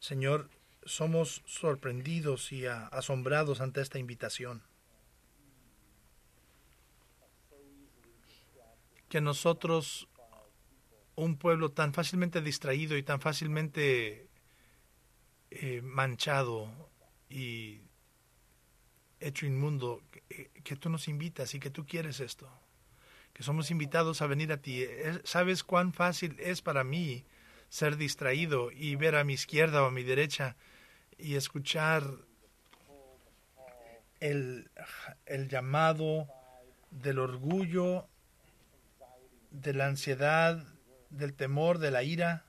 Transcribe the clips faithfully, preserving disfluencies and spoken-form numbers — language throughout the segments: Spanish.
Señor, somos sorprendidos y a- asombrados ante esta invitación. Que nosotros, un pueblo tan fácilmente distraído y tan fácilmente eh, manchado y hecho inmundo, que, que tú nos invitas y que tú quieres esto, que somos invitados a venir a ti. Es- ¿Sabes cuán fácil es para mí ser distraído y ver a mi izquierda o a mi derecha y escuchar el, el llamado del orgullo, de la ansiedad, del temor, de la ira?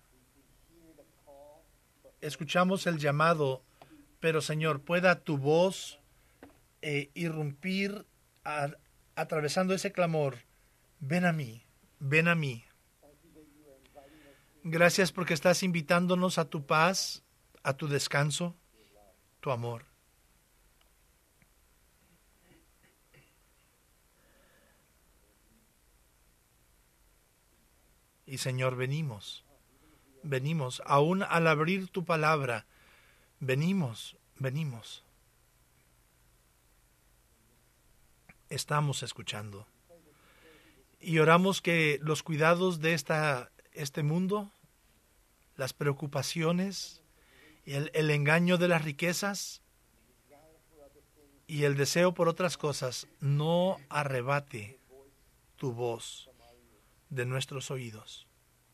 Escuchamos el llamado, pero Señor, pueda tu voz eh, irrumpir a- atravesando ese clamor. Ven a mí, ven a mí. Gracias porque estás invitándonos a tu paz, a tu descanso, tu amor. Y Señor, venimos, venimos, aún al abrir tu palabra, venimos, venimos. Estamos escuchando. Y oramos que los cuidados de esta, este mundo, las preocupaciones, el, el engaño de las riquezas y el deseo por otras cosas no arrebate tu voz de nuestros oídos.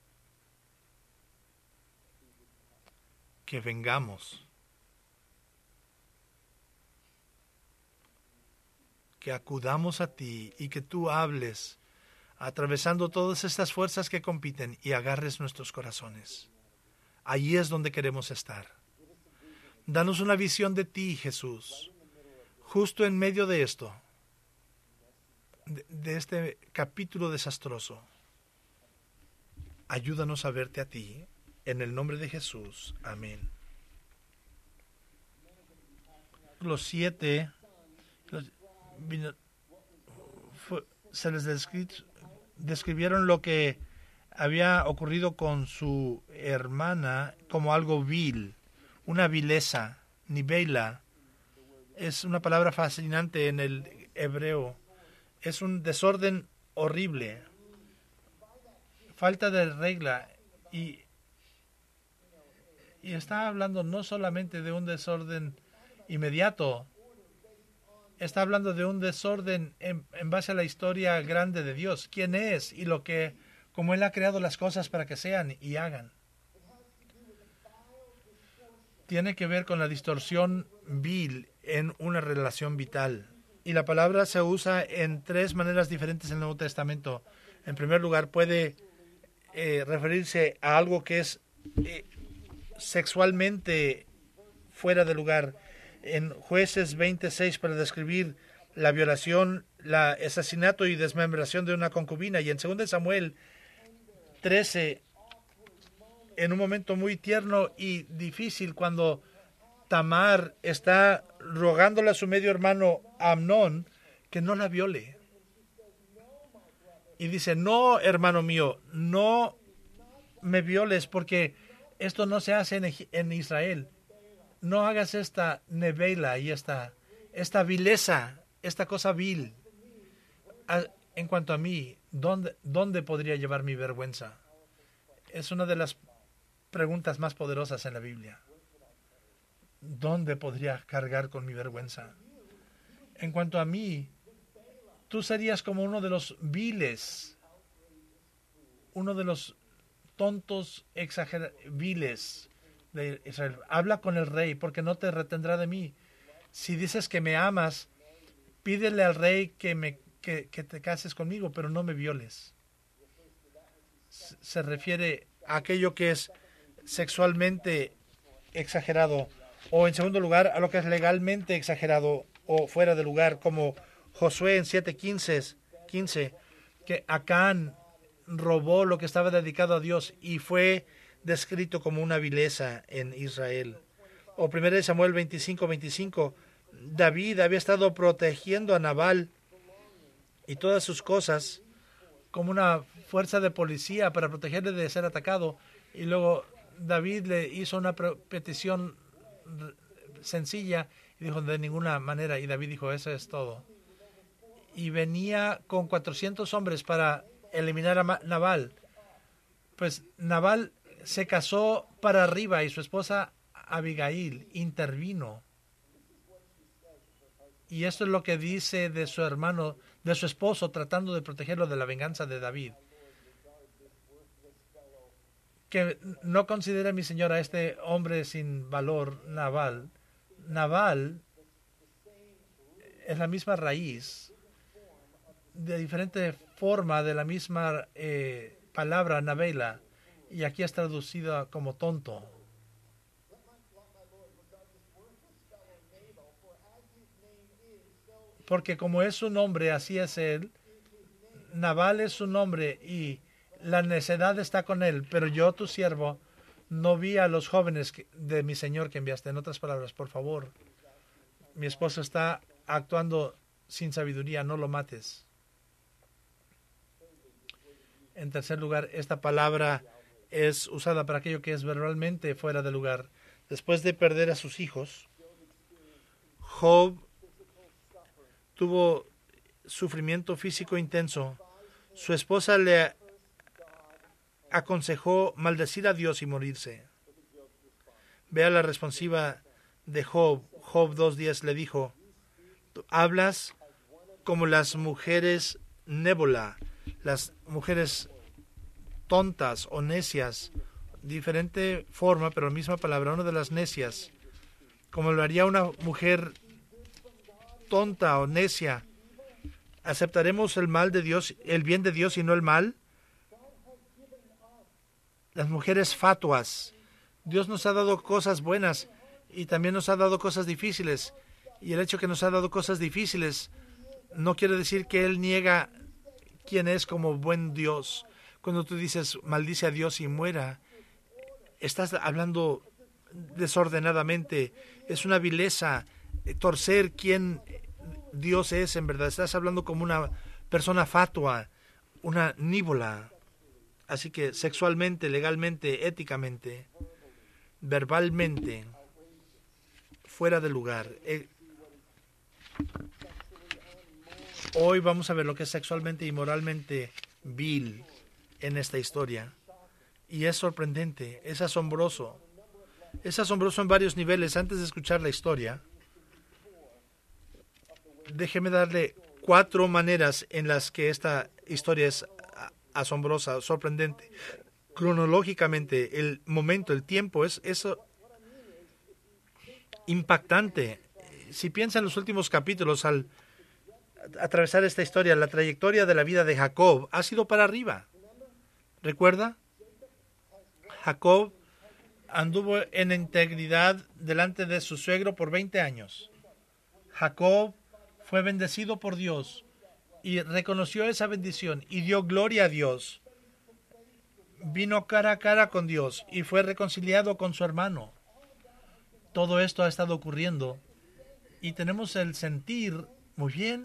Que vengamos, que acudamos a ti y que tú hables, atravesando todas estas fuerzas que compiten y agarres nuestros corazones. Allí es donde queremos estar. Danos una visión de ti, Jesús, justo en medio de esto, de, de este capítulo desastroso. Ayúdanos a verte a ti, en el nombre de Jesús. Amén. Los siete los, vino, fue, se les descri- describieron lo que había ocurrido con su hermana como algo vil, una vileza, nivela. Es una palabra fascinante en el hebreo. Es un desorden horrible, falta de regla, y, y está hablando no solamente de un desorden inmediato, está hablando de un desorden en, en base a la historia grande de Dios, quién es y lo que, como Él ha creado las cosas para que sean y hagan. Tiene que ver con la distorsión vil en una relación vital. Y la palabra se usa en tres maneras diferentes en el Nuevo Testamento. En primer lugar, puede eh, referirse a algo que es eh, sexualmente fuera de lugar. En Jueces veintiséis, para describir la violación, el asesinato y desmembración de una concubina. Y en segundo Samuel trece, en un momento muy tierno y difícil, cuando Tamar está rogándole a su medio hermano Amnón que no la viole. Y dice, no, hermano mío, no me violes, porque esto no se hace en, en Israel. No hagas esta nevela y esta, esta vileza, esta cosa vil. A, en cuanto a mí, ¿dónde, ¿dónde podría llevar mi vergüenza? Es una de las preguntas más poderosas en la Biblia. ¿Dónde podría cargar con mi vergüenza? En cuanto a mí, tú serías como uno de los viles, uno de los tontos exager viles de Israel. Habla con el rey, porque no te retendrá de mí. Si dices que me amas, pídele al rey que, me, que, que te cases conmigo, pero no me violes. Se refiere a aquello que es sexualmente exagerado, o en segundo lugar, a lo que es legalmente exagerado o fuera de lugar, como Josué en siete quince, que Acán robó lo que estaba dedicado a Dios y fue descrito como una vileza en Israel. O primero Samuel veinticinco veinticinco, David había estado protegiendo a Nabal y todas sus cosas como una fuerza de policía para protegerle de ser atacado, y luego David le hizo una petición sencilla y dijo de ninguna manera, y David dijo eso es todo. Y venía con cuatrocientos hombres para eliminar a Nabal. Pues Nabal se casó para arriba y su esposa Abigail intervino. Y esto es lo que dice de su hermano, de su esposo, tratando de protegerlo de la venganza de David. Que no considere mi señora a este hombre sin valor, Nabal. Nabal es la misma raíz, de diferente forma, de la misma eh, palabra, Nabela, y aquí es traducida como tonto. Porque como es su nombre, así es él. Nabal es su nombre y la necedad está con él, pero yo, tu siervo, no vi a los jóvenes de mi señor que enviaste. En otras palabras, por favor, mi esposo está actuando sin sabiduría, no lo mates. En tercer lugar, esta palabra es usada para aquello que es verbalmente fuera de lugar. Después de perder a sus hijos, Job tuvo sufrimiento físico intenso. Su esposa le aconsejó maldecir a Dios y morirse. Vea la responsiva de Job. Job dos diez le dijo: tú hablas como las mujeres nébola, las mujeres tontas o necias, diferente forma, pero la misma palabra, una de las necias, como lo haría una mujer tonta o necia. ¿Aceptaremos el mal de Dios, el bien de Dios y no el mal? Las mujeres fatuas. Dios nos ha dado cosas buenas y también nos ha dado cosas difíciles. Y el hecho que nos ha dado cosas difíciles no quiere decir que Él niega quién es como buen Dios. Cuando tú dices maldice a Dios y muera, estás hablando desordenadamente. Es una vileza torcer quién Dios es en verdad. Estás hablando como una persona fatua, una nívola. Así que sexualmente, legalmente, éticamente, verbalmente, fuera de lugar. Eh, hoy vamos a ver lo que es sexualmente y moralmente vil en esta historia. Y es sorprendente, es asombroso. Es asombroso en varios niveles. Antes de escuchar la historia, déjeme darle cuatro maneras en las que esta historia es asombrosa, sorprendente. Cronológicamente, el momento, el tiempo, es eso impactante. Si piensa en los últimos capítulos, al atravesar esta historia, la trayectoria de la vida de Jacob ha sido para arriba. ¿Recuerda? Jacob anduvo en integridad delante de su suegro por veinte años. Jacob fue bendecido por Dios y reconoció esa bendición y dio gloria a Dios. Vino cara a cara con Dios y fue reconciliado con su hermano. Todo esto ha estado ocurriendo y tenemos el sentir, muy bien,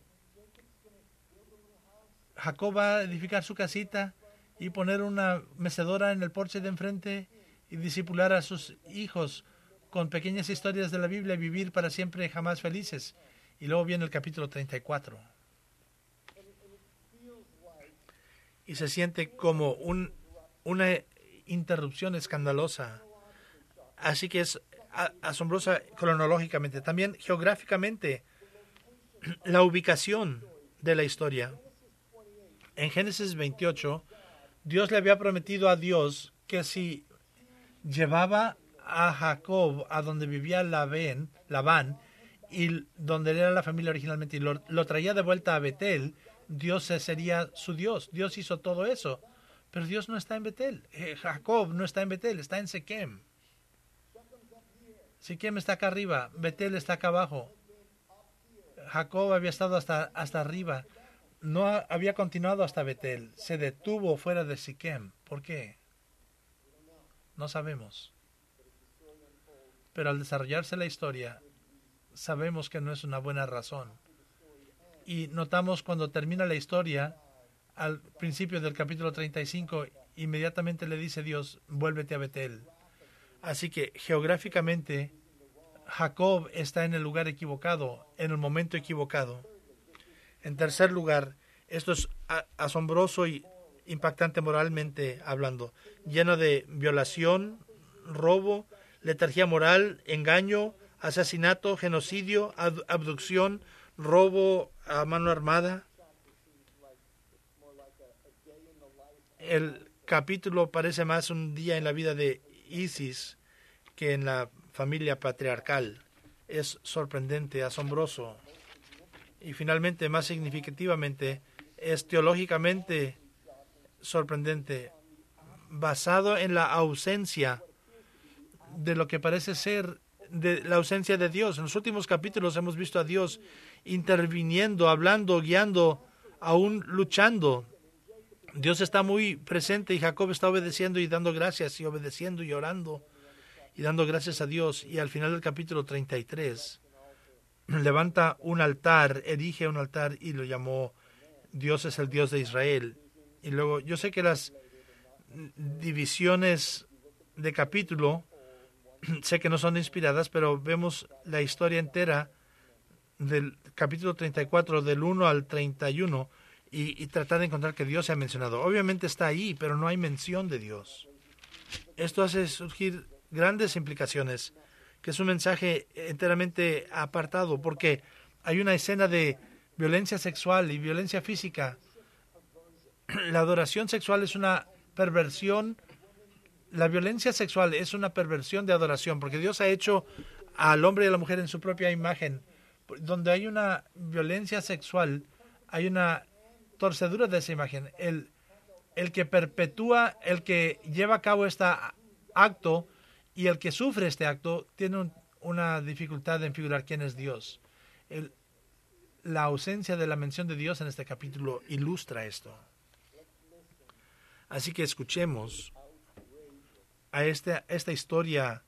Jacob va a edificar su casita y poner una mecedora en el porche de enfrente y discipular a sus hijos con pequeñas historias de la Biblia y vivir para siempre jamás felices. Y luego viene el capítulo treinta y cuatro. Y se siente como un, una interrupción escandalosa. Así que es asombrosa cronológicamente. También geográficamente, la ubicación de la historia. En Génesis veintiocho, Dios le había prometido a Dios que si llevaba a Jacob a donde vivía Labán, Labán y donde era la familia originalmente, y lo, lo traía de vuelta a Betel, Dios sería su Dios. Dios hizo todo eso. Pero Dios no está en Betel. Eh, Jacob no está en Betel, está en Siquem. Siquem está acá arriba, Betel está acá abajo. Jacob había estado hasta, hasta arriba. No ha, había continuado hasta Betel. Se detuvo fuera de Siquem. ¿Por qué? No sabemos. Pero al desarrollarse la historia, sabemos que no es una buena razón. Y notamos cuando termina la historia, al principio del capítulo treinta y cinco, inmediatamente le dice Dios, vuélvete a Betel. Así que geográficamente Jacob está en el lugar equivocado, en el momento equivocado. En tercer lugar, esto es asombroso y impactante moralmente hablando, lleno de violación, robo, letargía moral, engaño, asesinato, genocidio, abducción, robo a mano armada. El capítulo parece más un día en la vida de Isis que en la familia patriarcal. Es sorprendente, asombroso. Y finalmente, más significativamente, es teológicamente sorprendente, basado en la ausencia de lo que parece ser de la ausencia de Dios. En los últimos capítulos hemos visto a Dios interviniendo, hablando, guiando, aún luchando. Dios está muy presente y Jacob está obedeciendo y dando gracias y obedeciendo y orando y dando gracias a Dios. Y al final del capítulo treinta y tres levanta un altar, erige un altar y lo llamó Dios es el Dios de Israel. Y luego, yo sé que las divisiones de capítulo sé que no son inspiradas, pero vemos la historia entera del capítulo treinta y cuatro, del uno al treinta y uno, y, y tratar de encontrar que Dios se ha mencionado. Obviamente está ahí, pero no hay mención de Dios. Esto hace surgir grandes implicaciones, que es un mensaje enteramente apartado, porque hay una escena de violencia sexual y violencia física. La adoración sexual es una perversión. La violencia sexual es una perversión de adoración, porque Dios ha hecho al hombre y a la mujer en su propia imagen. Donde hay una violencia sexual, hay una torcedura de esa imagen. El, el que perpetúa, el que lleva a cabo este acto y el que sufre este acto tiene un, una dificultad en figurar quién es Dios. El, la ausencia de la mención de Dios en este capítulo ilustra esto. Así que escuchemos a esta, esta historia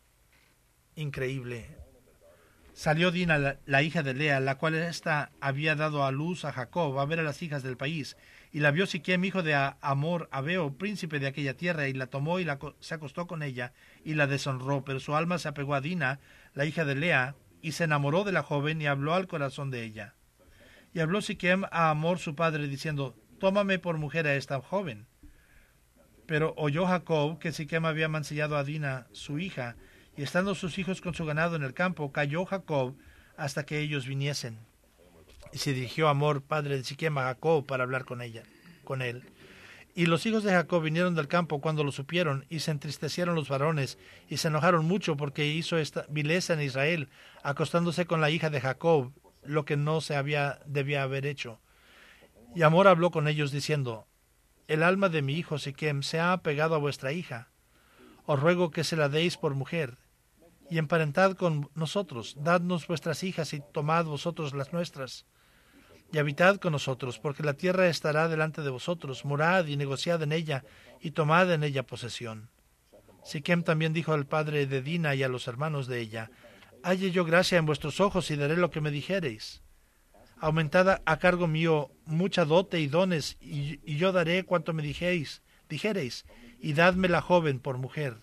increíble. Salió Dina, la, la hija de Lea, la cual ésta había dado a luz a Jacob, a ver a las hijas del país. Y la vio Siquem, hijo de Amor, Abeo, príncipe de aquella tierra, y la tomó y la, se acostó con ella, y la deshonró. Pero su alma se apegó a Dina, la hija de Lea, y se enamoró de la joven, y habló al corazón de ella. Y habló Siquem a Amor su padre, diciendo, tómame por mujer a esta joven. Pero oyó Jacob que Siquem había mancillado a Dina, su hija, y estando sus hijos con su ganado en el campo, cayó Jacob hasta que ellos viniesen. Y se dirigió Amor, padre de Siquem, a Jacob para hablar con ella, con él. Y los hijos de Jacob vinieron del campo cuando lo supieron, y se entristecieron los varones, y se enojaron mucho porque hizo esta vileza en Israel, acostándose con la hija de Jacob, lo que no se había debía haber hecho. Y Amor habló con ellos diciendo, el alma de mi hijo Siquem se ha apegado a vuestra hija. Os ruego que se la deis por mujer, y emparentad con nosotros, dadnos vuestras hijas y tomad vosotros las nuestras, y habitad con nosotros, porque la tierra estará delante de vosotros, morad y negociad en ella, y tomad en ella posesión. Siquem también dijo al padre de Dina y a los hermanos de ella, halle yo gracia en vuestros ojos y daré lo que me dijereis. Aumentad a cargo mío mucha dote y dones, y, y yo daré cuanto me dijéis, dijereis, y dadme la joven por mujer.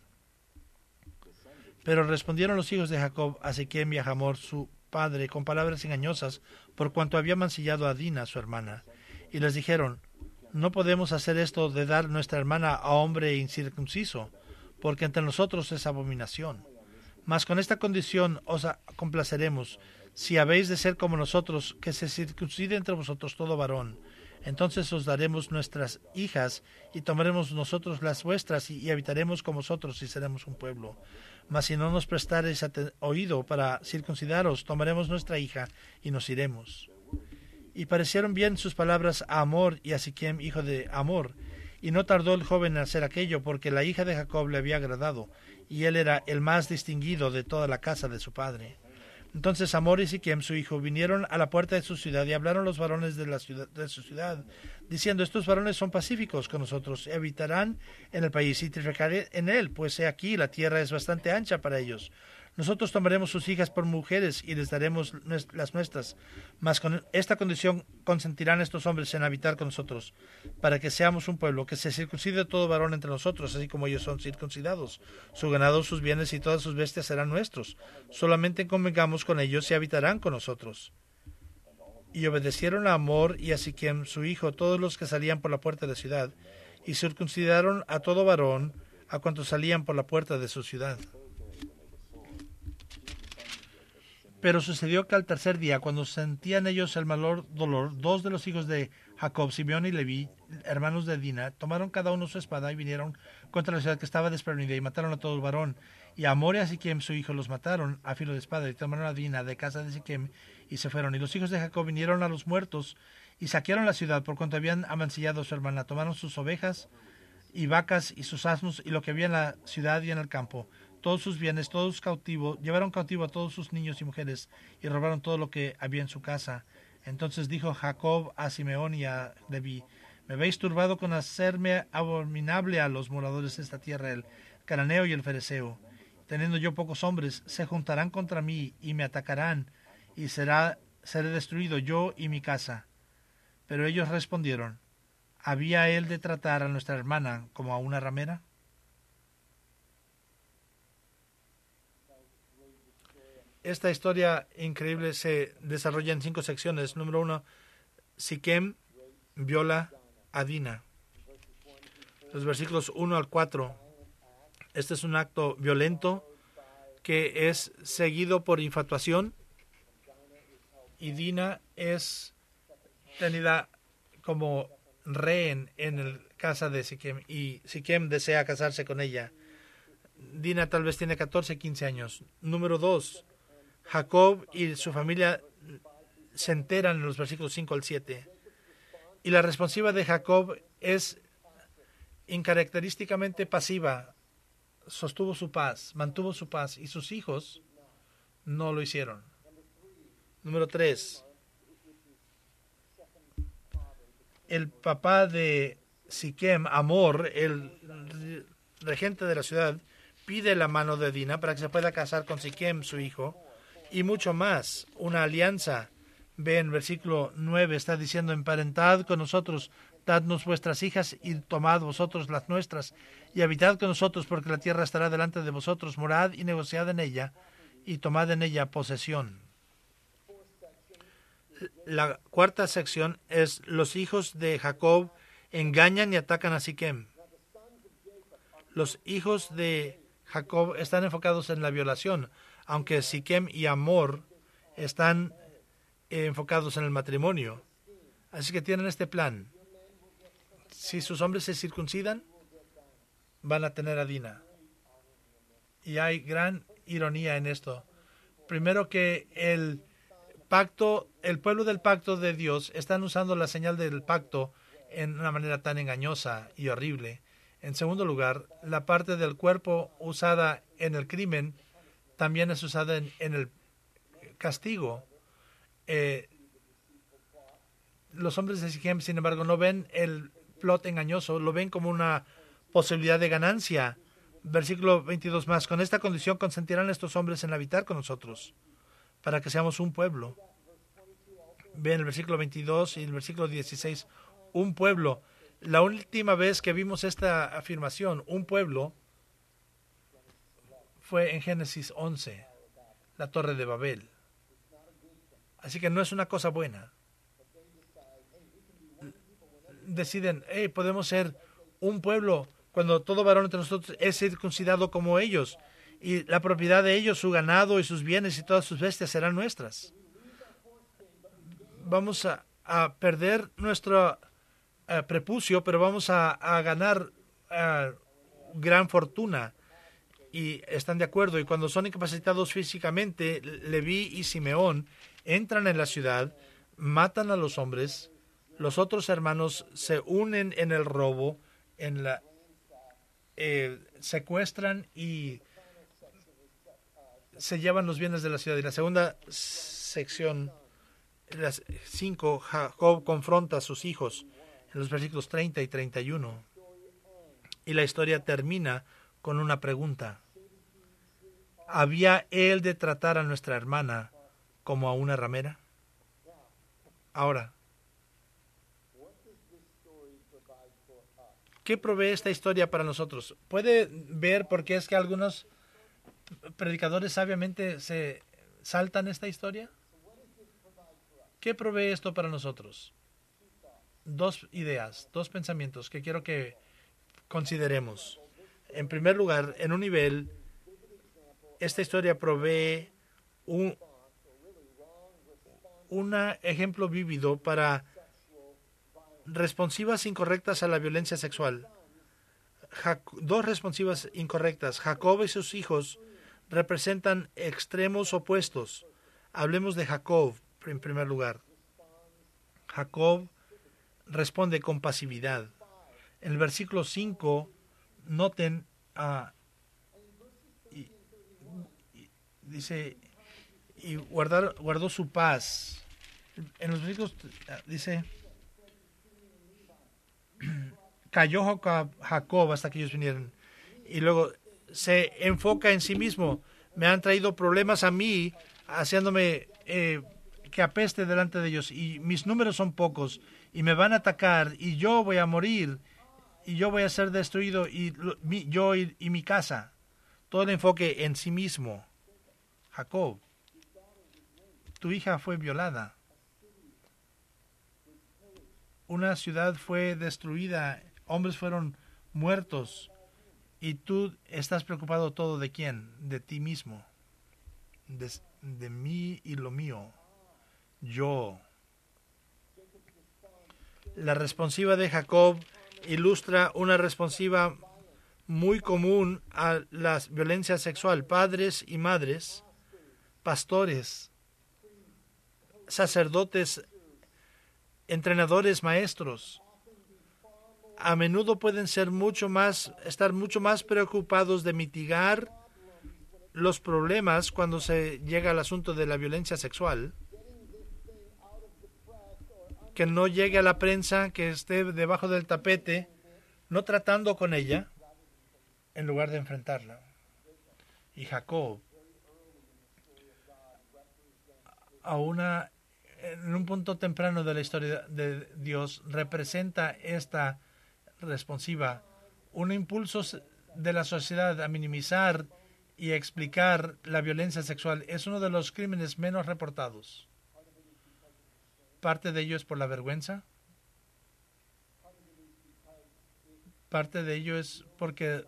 Pero respondieron los hijos de Jacob a Siquem y a Hamor su padre con palabras engañosas, por cuanto había mancillado a Dina su hermana. Y les dijeron, no podemos hacer esto de dar nuestra hermana a hombre incircunciso, porque entre nosotros es abominación. Mas con esta condición os complaceremos, si habéis de ser como nosotros, que se circuncide entre vosotros todo varón. Entonces os daremos nuestras hijas, y tomaremos nosotros las vuestras, y, y habitaremos con vosotros, y seremos un pueblo. Mas si no nos prestareis oído para circuncidaros, tomaremos nuestra hija, y nos iremos. Y parecieron bien sus palabras a Amor y a Siquem, hijo de Amor, y no tardó el joven en hacer aquello, porque la hija de Jacob le había agradado, y él era el más distinguido de toda la casa de su padre. Entonces Amor y Siquem, su hijo, vinieron a la puerta de su ciudad, y hablaron los varones de la ciudad, de su ciudad, diciendo, estos varones son pacíficos con nosotros, y habitarán en el país, y triunfaré en él, pues he aquí, la tierra es bastante ancha para ellos. nosotros tomaremos sus hijas por mujeres y les daremos las nuestras, mas con esta condición consentirán estos hombres en habitar con nosotros, para que seamos un pueblo, que se circuncide todo varón entre nosotros, así como ellos son circuncidados. Su ganado, sus bienes y todas sus bestias serán nuestros. Solamente convengamos con ellos y habitarán con nosotros. Y obedecieron a Amor y a Siquem, su hijo, todos los que salían por la puerta de la ciudad, y circuncidaron a todo varón, a cuantos salían por la puerta de su ciudad. Pero sucedió que al tercer día, cuando sentían ellos el mayor dolor, dos de los hijos de Jacob, Simeón y Leví, hermanos de Dina, tomaron cada uno su espada y vinieron contra la ciudad que estaba desprevenida y mataron a todo el varón. Y a Amor y a Siquem, su hijo, los mataron a filo de espada y tomaron a Dina de casa de Siquem y se fueron. Y los hijos de Jacob vinieron a los muertos y saquearon la ciudad por cuanto habían amancillado a su hermana. Tomaron sus ovejas y vacas y sus asnos y lo que había en la ciudad y en el campo, todos sus bienes, todos cautivos, llevaron cautivo a todos sus niños y mujeres y robaron todo lo que había en su casa. Entonces dijo Jacob a Simeón y a Leví: me habéis turbado con hacerme abominable a los moradores de esta tierra, el cananeo y el fereceo. Teniendo yo pocos hombres, se juntarán contra mí y me atacarán, y será, seré destruido yo y mi casa. Pero ellos respondieron: ¿había él de tratar a nuestra hermana como a una ramera? Esta historia increíble se desarrolla en cinco secciones. Número uno, Siquem viola a Dina. Los versículos uno al cuatro. Este es un acto violento que es seguido por infatuación, y Dina es tenida como rehén en la casa de Siquem, y Siquem desea casarse con ella. Dina tal vez tiene catorce, quince años. Número dos, Jacob y su familia se enteran en los versículos cinco al siete. Y la responsiva de Jacob es incaracterísticamente pasiva. Sostuvo su paz, mantuvo su paz, y sus hijos no lo hicieron. Número tres. El papá de Siquem, Amor, el regente de la ciudad, pide la mano de Dina para que se pueda casar con Siquem, su hijo, y mucho más, una alianza. Ve en versículo nueve, está diciendo: emparentad con nosotros, dadnos vuestras hijas y tomad vosotros las nuestras, y habitad con nosotros, porque la tierra estará delante de vosotros, morad y negociad en ella, y tomad en ella posesión. La cuarta sección es: los hijos de Jacob engañan y atacan a Siquem. Los hijos de Jacob están enfocados en la violación, aunque Siquem y Amor están eh, enfocados en el matrimonio. Así que tienen este plan: si sus hombres se circuncidan, van a tener a Dina. Y hay gran ironía en esto. Primero, que el pacto, el pueblo del pacto de Dios están usando la señal del pacto en una manera tan engañosa y horrible. En segundo lugar, la parte del cuerpo usada en el crimen también es usada en, en el castigo. Eh, los hombres de Siquem, sin embargo, no ven el plot engañoso, lo ven como una posibilidad de ganancia. Versículo veintidós más: con esta condición consentirán estos hombres en habitar con nosotros, para que seamos un pueblo. Ven el versículo veintidós y el versículo dieciséis, un pueblo. La última vez que vimos esta afirmación, un pueblo, fue en Génesis once, la Torre de Babel. Así que no es una cosa buena. Deciden: hey, podemos ser un pueblo cuando todo varón entre nosotros es circuncidado como ellos, y la propiedad de ellos, su ganado y sus bienes y todas sus bestias serán nuestras. Vamos a, a perder nuestro uh, prepucio, pero vamos a, a ganar uh, gran fortuna. Y están de acuerdo. Y cuando son incapacitados físicamente, Leví y Simeón entran en la ciudad, matan a los hombres. Los otros hermanos se unen en el robo, en la eh, secuestran y se llevan los bienes de la ciudad. Y la segunda sección, las cinco, Jacob confronta a sus hijos en los versículos treinta y treinta y uno. Y la historia termina con una pregunta. ¿Había él de tratar a nuestra hermana como a una ramera? Ahora, ¿qué provee esta historia para nosotros? ¿Puede ver por qué es que algunos predicadores sabiamente se saltan esta historia? ¿Qué provee esto para nosotros? Dos ideas, dos pensamientos que quiero que consideremos. En primer lugar, en un nivel, esta historia provee un un ejemplo vívido para responsivas incorrectas a la violencia sexual. Jac- dos responsivas incorrectas. Jacob y sus hijos representan extremos opuestos. Hablemos de Jacob en primer lugar. Jacob responde con pasividad. En el versículo cinco, noten, uh, y, y, dice, y guardar, guardó su paz. En los versículos uh, dice, cayó Jacob hasta que ellos vinieron. Y luego se enfoca en sí mismo. Me han traído problemas a mí, haciéndome eh, que apeste delante de ellos. Y mis números son pocos. Y me van a atacar. Y yo voy a morir. Y yo voy a ser destruido. Y lo, mi, yo y, y mi casa. Todo el enfoque en sí mismo. Jacob, tu hija fue violada. Una ciudad fue destruida. Hombres fueron muertos. Y tú estás preocupado todo de quién, de ti mismo, de, de mí y lo mío, yo. La responsiva de Jacob ilustra una responsiva muy común a la violencia sexual. Padres y madres, pastores, sacerdotes, entrenadores, maestros, a menudo pueden ser mucho más, estar mucho más preocupados de mitigar los problemas cuando se llega al asunto de la violencia sexual, que no llegue a la prensa, que esté debajo del tapete, no tratando con ella, en lugar de enfrentarla. Y Jacob, a una, en un punto temprano de la historia de Dios, representa esta responsiva, un impulso de la sociedad a minimizar y explicar la violencia sexual. Es uno de los crímenes menos reportados. Parte de ello es por la vergüenza. Parte de ello es porque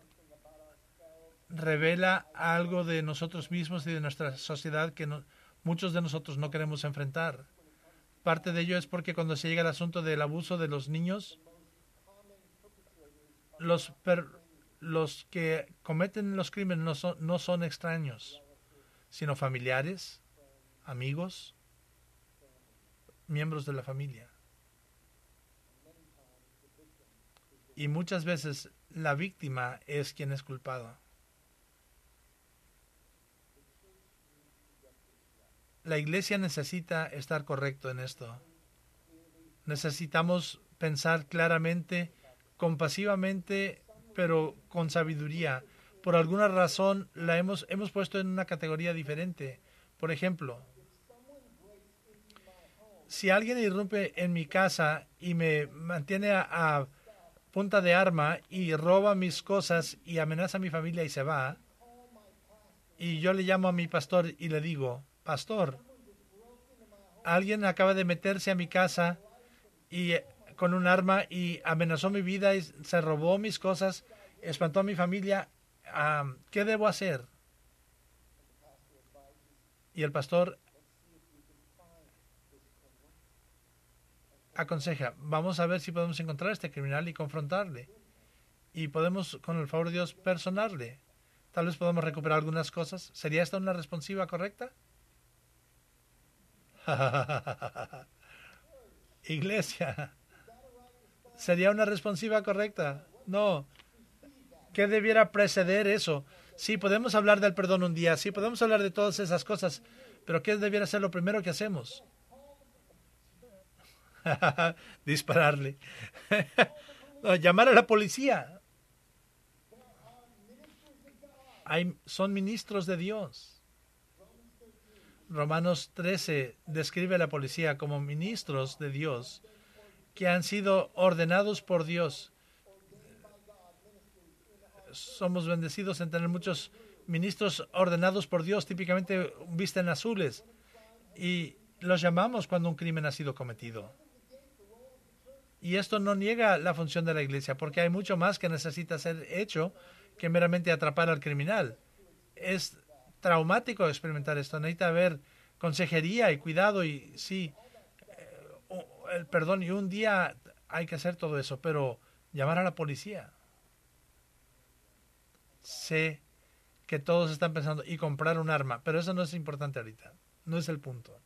revela algo de nosotros mismos y de nuestra sociedad que no, muchos de nosotros no queremos enfrentar. Parte de ello es porque cuando se llega al asunto del abuso de los niños, los, per, los que cometen los crímenes no son, no son extraños, sino familiares, amigos, miembros de la familia. Y muchas veces la víctima es quien es culpada. La iglesia necesita estar correcto en esto. Necesitamos pensar claramente, compasivamente, pero con sabiduría. Por alguna razón la hemos, hemos puesto en una categoría diferente. Por ejemplo, si alguien irrumpe en mi casa y me mantiene a, a punta de arma y roba mis cosas y amenaza a mi familia y se va, y yo le llamo a mi pastor y le digo, pastor, alguien acaba de meterse a mi casa y con un arma y amenazó mi vida y se robó mis cosas, espantó a mi familia, um, ¿qué debo hacer? Y el pastor aconseja, vamos a ver si podemos encontrar a este criminal y confrontarle. Y podemos, con el favor de Dios, personarle. Tal vez podamos recuperar algunas cosas. ¿Sería esta una responsiva correcta? Iglesia, ¿sería una responsiva correcta? No. ¿Qué debiera preceder eso? Sí, podemos hablar del perdón un día, sí, podemos hablar de todas esas cosas, pero ¿qué debiera ser lo primero que hacemos? Dispararle. No, llamar a la policía. Hay, son ministros de Dios. Romanos trece describe a la policía como ministros de Dios que han sido ordenados por Dios. Somos bendecidos en tener muchos ministros ordenados por Dios. Típicamente visten azules y los llamamos cuando un crimen ha sido cometido. Y esto no niega la función de la iglesia, porque hay mucho más que necesita ser hecho que meramente atrapar al criminal. Es traumático experimentar esto. Necesita haber consejería y cuidado y sí, eh, el perdón, y un día hay que hacer todo eso, pero llamar a la policía. Sé que todos están pensando y comprar un arma, pero eso no es importante ahorita. No es el punto.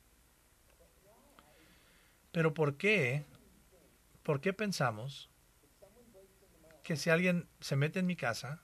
Pero ¿por qué? ¿Por qué pensamos que si alguien se mete en mi casa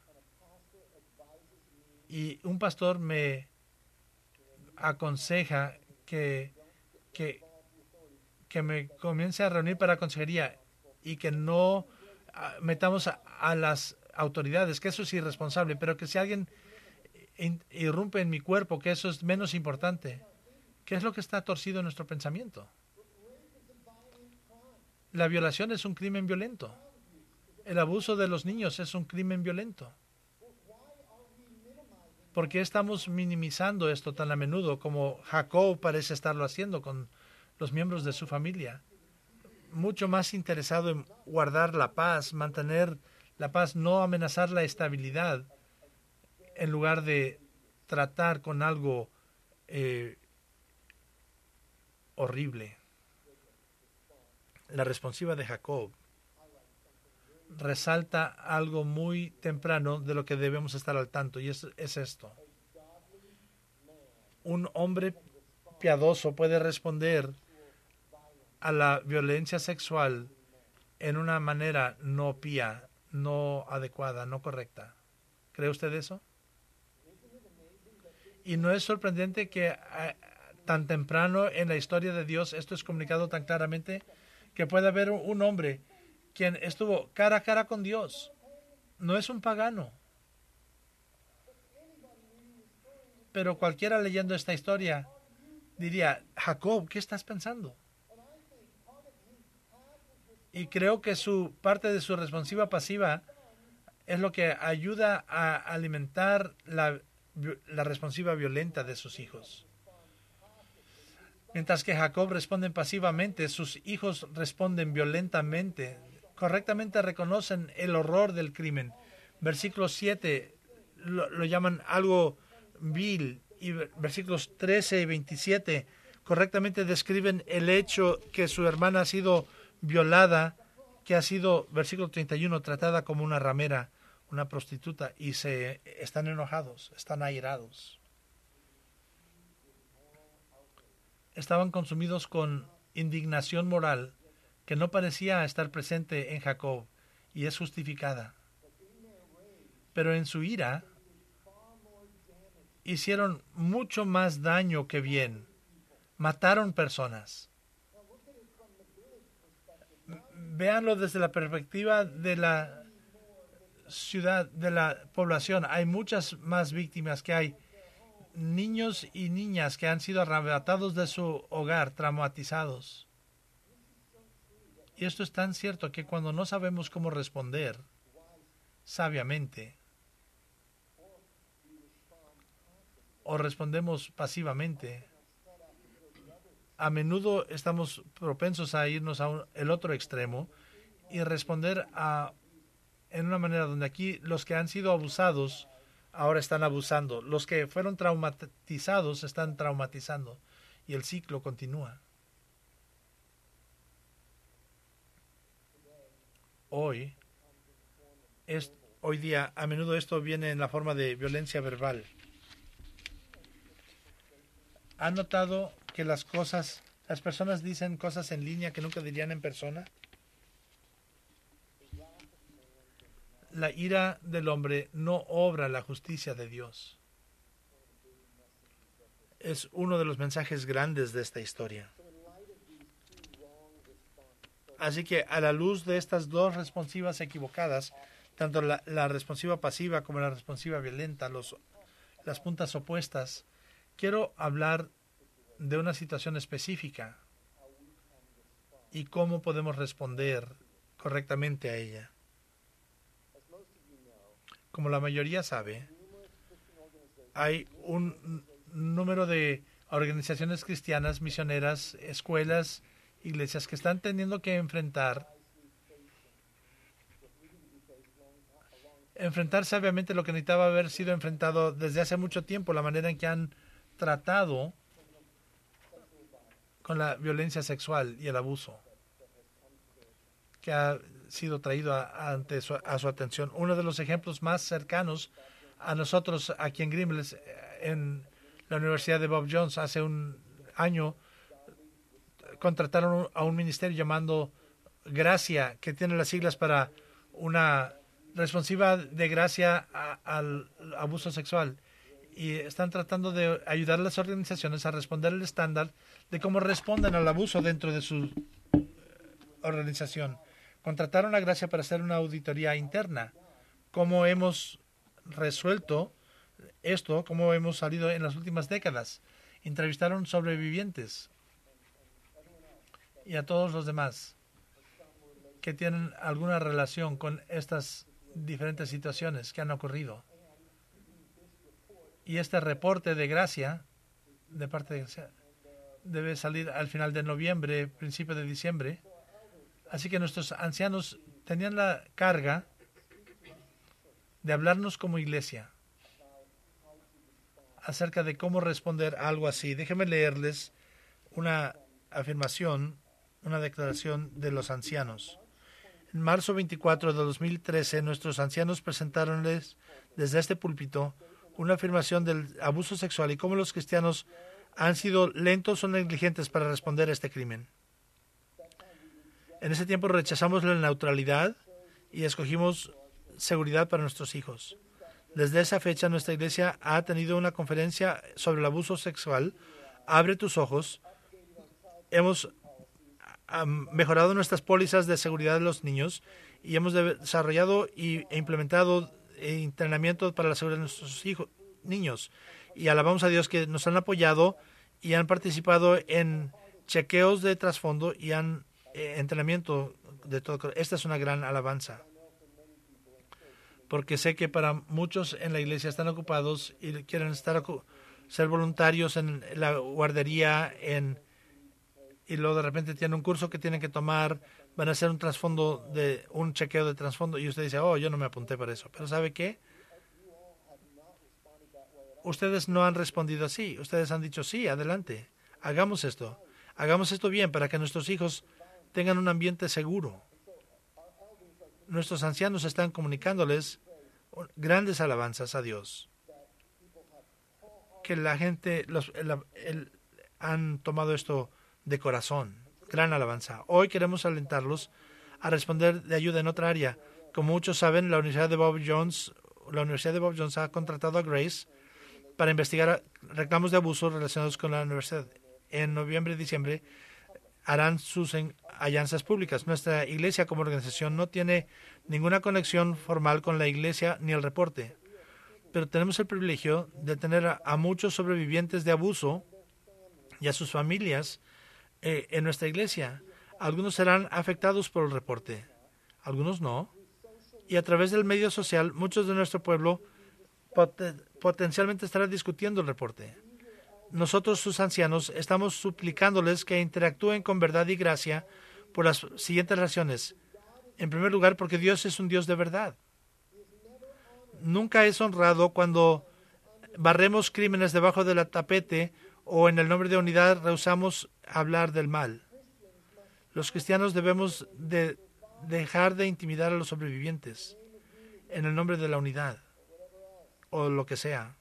y un pastor me aconseja que, que, que me comience a reunir para consejería y que no metamos a, a las autoridades, que eso es irresponsable, pero que si alguien irrumpe en mi cuerpo, que eso es menos importante? ¿Qué es lo que está torcido en nuestro pensamiento? La violación es un crimen violento. El abuso de los niños es un crimen violento. ¿Por qué estamos minimizando esto tan a menudo como Jacob parece estarlo haciendo con los miembros de su familia? Mucho más interesado en guardar la paz, mantener la paz, no amenazar la estabilidad, en lugar de tratar con algo eh, horrible. La responsiva de Jacob resalta algo muy temprano de lo que debemos estar al tanto, y es, es esto. Un hombre piadoso puede responder a la violencia sexual en una manera no pía, no adecuada, no correcta. ¿Cree usted eso? Y no es sorprendente que eh, tan temprano en la historia de Dios esto es comunicado tan claramente, que puede haber un hombre quien estuvo cara a cara con Dios. No es un pagano. Pero cualquiera leyendo esta historia diría, Jacob, ¿qué estás pensando? Y creo que su parte de su responsiva pasiva es lo que ayuda a alimentar la, la responsiva violenta de sus hijos. Mientras que Jacob responde pasivamente, sus hijos responden violentamente. Correctamente reconocen el horror del crimen. Versículo siete lo, lo llaman algo vil, y versículos trece y veintisiete correctamente describen el hecho que su hermana ha sido violada, que ha sido, versículo treinta y uno, tratada como una ramera, una prostituta, y se están enojados, están airados. Estaban consumidos con indignación moral que no parecía estar presente en Jacob, y es justificada. Pero en su ira hicieron mucho más daño que bien. Mataron personas. Véanlo desde la perspectiva de la ciudad, de la población. Hay muchas más víctimas que hay. Niños y niñas que han sido arrebatados de su hogar, traumatizados. Y esto es tan cierto que cuando no sabemos cómo responder sabiamente o respondemos pasivamente, a menudo estamos propensos a irnos a un, el otro extremo y responder a, en una manera donde aquí los que han sido abusados ahora están abusando. Los que fueron traumatizados están traumatizando. Y el ciclo continúa. Hoy, es, hoy día, a menudo esto viene en la forma de violencia verbal. ¿Han notado que las cosas, las personas dicen cosas en línea que nunca dirían en persona? La ira del hombre no obra la justicia de Dios. Es uno de los mensajes grandes de esta historia. Así que a la luz de estas dos responsivas equivocadas, tanto la, la responsiva pasiva como la responsiva violenta, los, las puntas opuestas. Quiero hablar de una situación específica y cómo podemos responder correctamente a ella. Como la mayoría sabe, hay un número de organizaciones cristianas, misioneras, escuelas, iglesias que están teniendo que enfrentar enfrentar sabiamente lo que necesitaba haber sido enfrentado desde hace mucho tiempo, la manera en que han tratado con la violencia sexual y el abuso que ha sido traído a, ante su, a su atención. Uno de los ejemplos más cercanos a nosotros aquí en Grimbles, en la Universidad de Bob Jones, hace un año contrataron a un ministerio llamando Gracia, que tiene las siglas para una responsiva de gracia a, al abuso sexual. Y están tratando de ayudar a las organizaciones a responder el estándar de cómo responden al abuso dentro de su organización. Contrataron a Gracia para hacer una auditoría interna. ¿Cómo hemos resuelto esto? ¿Cómo hemos salido en las últimas décadas? Entrevistaron sobrevivientes y a todos los demás que tienen alguna relación con estas diferentes situaciones que han ocurrido. Y este reporte de Gracia, de parte de Gracia, debe salir al final de noviembre, principio de diciembre. Así que nuestros ancianos tenían la carga de hablarnos como iglesia acerca de cómo responder a algo así. Déjenme leerles una afirmación, una declaración de los ancianos. En marzo veinticuatro de dos mil trece, nuestros ancianos presentaronles desde este púlpito una afirmación del abuso sexual y cómo los cristianos han sido lentos o negligentes para responder a este crimen. En ese tiempo rechazamos la neutralidad y escogimos seguridad para nuestros hijos. Desde esa fecha, nuestra iglesia ha tenido una conferencia sobre el abuso sexual. Abre tus ojos. Hemos um, mejorado nuestras pólizas de seguridad de los niños y hemos desarrollado y, e implementado entrenamiento para la seguridad de nuestros hijos, niños. Y alabamos a Dios que nos han apoyado y han participado en chequeos de trasfondo y han eh, entrenamiento de todo. Esta es una gran alabanza. Porque sé que para muchos en la iglesia están ocupados y quieren estar ser voluntarios en la guardería, en, y luego de repente tienen un curso que tienen que tomar, van a hacer un trasfondo, de un chequeo de trasfondo, y usted dice, oh, yo no me apunté para eso. Pero ¿sabe qué? Ustedes no han respondido así. Ustedes han dicho, sí, adelante, hagamos esto. Hagamos esto bien para que nuestros hijos tengan un ambiente seguro. Nuestros ancianos están comunicándoles grandes alabanzas a Dios. Que la gente los, el, el, han tomado esto de corazón. Gran alabanza. Hoy queremos alentarlos a responder de ayuda en otra área. Como muchos saben, la Universidad de Bob Jones, la Universidad de Bob Jones ha contratado a Grace para investigar reclamos de abuso relacionados con la universidad. En noviembre y diciembre harán sus alianzas públicas. Nuestra iglesia como organización no tiene ninguna conexión formal con la iglesia ni el reporte, pero tenemos el privilegio de tener a, a muchos sobrevivientes de abuso y a sus familias eh, en nuestra iglesia. Algunos serán afectados por el reporte, algunos no. Y a través del medio social, muchos de nuestro pueblo pot- potencialmente estarán discutiendo el reporte. Nosotros, sus ancianos, estamos suplicándoles que interactúen con verdad y gracia por las siguientes razones. En primer lugar, porque Dios es un Dios de verdad. Nunca es honrado cuando barremos crímenes debajo del tapete o en el nombre de unidad rehusamos hablar del mal. Los cristianos debemos de dejar de intimidar a los sobrevivientes en el nombre de la unidad o lo que sea.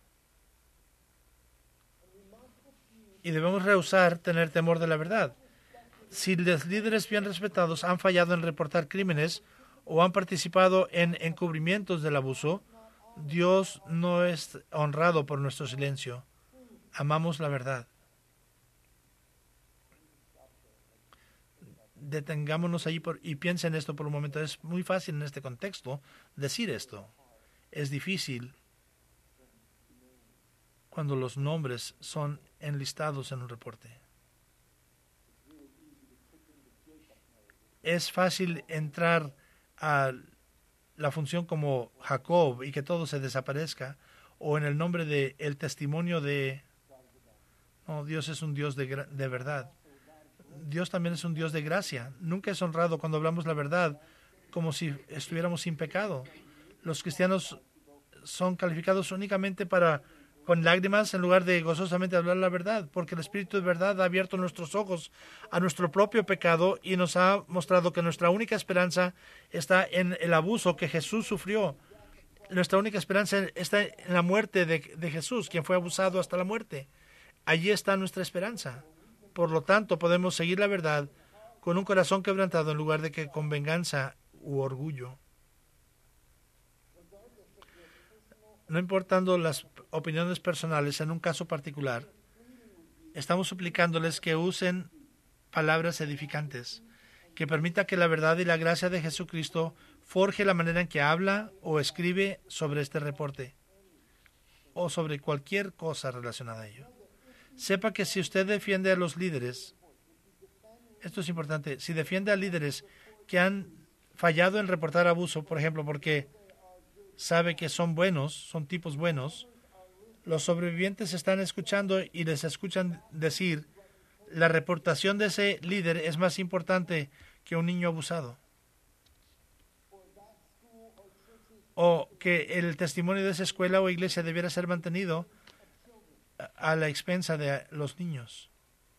Y debemos rehusar tener temor de la verdad. Si los líderes bien respetados han fallado en reportar crímenes o han participado en encubrimientos del abuso, Dios no es honrado por nuestro silencio. Amamos la verdad. detengámonos allí por, y piensen esto por un momento. Es muy fácil en este contexto decir esto. Es difícil cuando los nombres son enlistados en un reporte. Es fácil entrar a la función como Jacob y que todo se desaparezca, o en el nombre de el testimonio de no, Dios es un Dios de, de verdad. Dios también es un Dios de gracia. Nunca es honrado cuando hablamos la verdad como si estuviéramos sin pecado. Los cristianos son calificados únicamente para con lágrimas en lugar de gozosamente hablar la verdad, porque el Espíritu de verdad ha abierto nuestros ojos a nuestro propio pecado y nos ha mostrado que nuestra única esperanza está en el abuso que Jesús sufrió. Nuestra única esperanza está en la muerte de, de Jesús, quien fue abusado hasta la muerte. Allí está nuestra esperanza. Por lo tanto, podemos seguir la verdad con un corazón quebrantado en lugar de que con venganza u orgullo. No importando las opiniones personales en un caso particular, estamos suplicándoles que usen palabras edificantes, que permita que la verdad y la gracia de Jesucristo forje la manera en que habla o escribe sobre este reporte o sobre cualquier cosa relacionada a ello. Sepa que si usted defiende a los líderes, esto es importante, si defiende a líderes que han fallado en reportar abuso, por ejemplo, porque sabe que son buenos, son tipos buenos, los sobrevivientes están escuchando y les escuchan decir, la reportación de ese líder es más importante que un niño abusado. O que el testimonio de esa escuela o iglesia debiera ser mantenido a la expensa de los niños.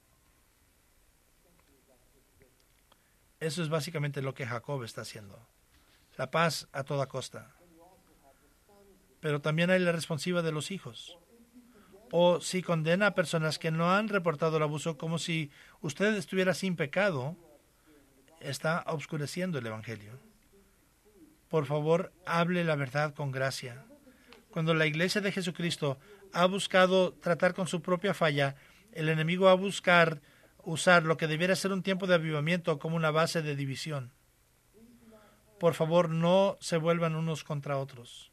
Eso es básicamente lo que Jacob está haciendo. La paz a toda costa. Pero también hay la responsiva de los hijos. O si condena a personas que no han reportado el abuso como si usted estuviera sin pecado, está oscureciendo el Evangelio. Por favor, hable la verdad con gracia. Cuando la Iglesia de Jesucristo ha buscado tratar con su propia falla, el enemigo va a buscar usar lo que debiera ser un tiempo de avivamiento como una base de división. Por favor, no se vuelvan unos contra otros.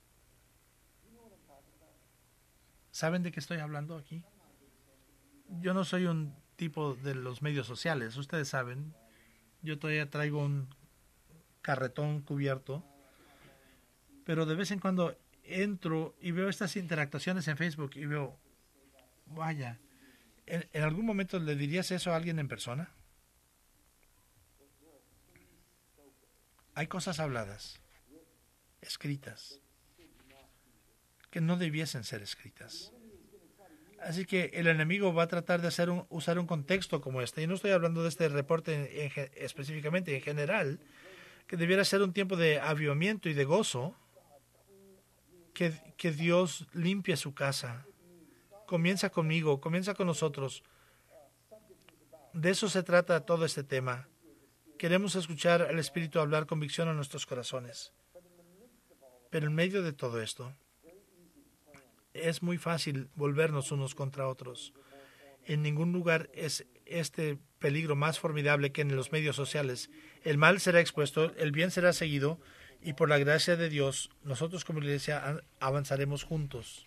¿Saben de qué estoy hablando aquí? Yo no soy un tipo de los medios sociales, ustedes saben. Yo todavía traigo un carretón cubierto, pero de vez en cuando entro y veo estas interactuaciones en Facebook y veo, vaya, ¿en, en algún momento le dirías eso a alguien en persona? Hay cosas habladas, escritas, que no debiesen ser escritas. Así que el enemigo va a tratar de hacer un, usar un contexto como este. Y no estoy hablando de este reporte en, en, específicamente, en general, que debiera ser un tiempo de avivamiento y de gozo, que, que Dios limpie su casa. Comienza conmigo, comienza con nosotros. De eso se trata todo este tema. Queremos escuchar al Espíritu hablar convicción a nuestros corazones. Pero en medio de todo esto, es muy fácil volvernos unos contra otros. En ningún lugar es este peligro más formidable que en los medios sociales. El mal será expuesto, el bien será seguido, y por la gracia de Dios, nosotros como iglesia avanzaremos juntos.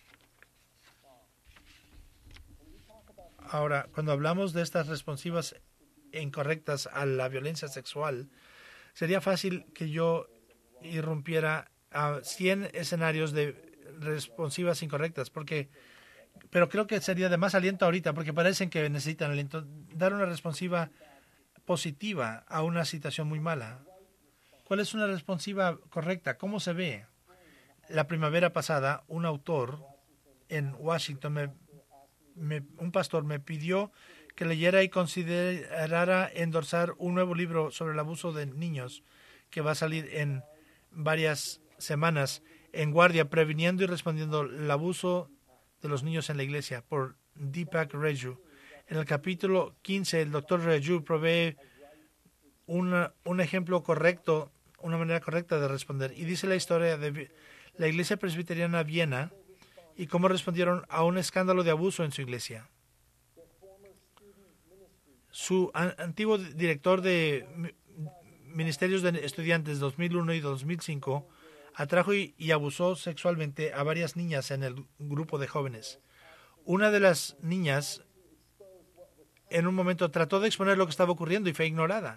Ahora, cuando hablamos de estas responsivas incorrectas a la violencia sexual, sería fácil que yo irrumpiera a cien escenarios de responsivas incorrectas, porque pero creo que sería de más aliento ahorita, porque parecen que necesitan aliento. Dar una responsiva positiva a una situación muy mala. ¿Cuál es una responsiva correcta? ¿Cómo se ve? La primavera pasada, un autor en Washington, me, me, un pastor me pidió que leyera y considerara endorsar un nuevo libro sobre el abuso de niños que va a salir en varias semanas, en Guardia, previniendo y respondiendo el abuso de los niños en la iglesia, por Deepak Reju. En el capítulo quince, el doctor Reju provee una, un ejemplo correcto, una manera correcta de responder. Y dice la historia de la iglesia presbiteriana Viena y cómo respondieron a un escándalo de abuso en su iglesia. Su an- antiguo director de mi- ministerios de estudiantes dos mil uno y dos mil cinco atrajo y, y abusó sexualmente a varias niñas en el grupo de jóvenes. Una de las niñas en un momento trató de exponer lo que estaba ocurriendo y fue ignorada.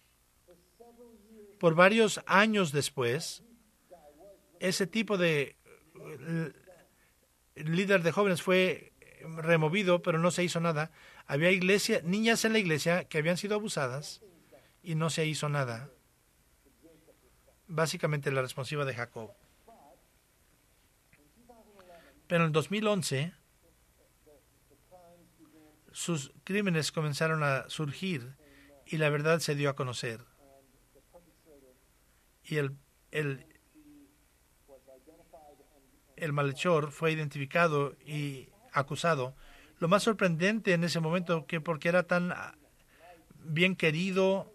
Por varios años después, ese tipo de eh, líder de jóvenes fue removido, pero no se hizo nada. Había iglesia, niñas en la iglesia que habían sido abusadas y no se hizo nada. Básicamente la responsiva de Jacob. Pero en el dos mil once, sus crímenes comenzaron a surgir y la verdad se dio a conocer. Y el, el, el malhechor fue identificado y acusado. Lo más sorprendente en ese momento, que porque era tan bien querido,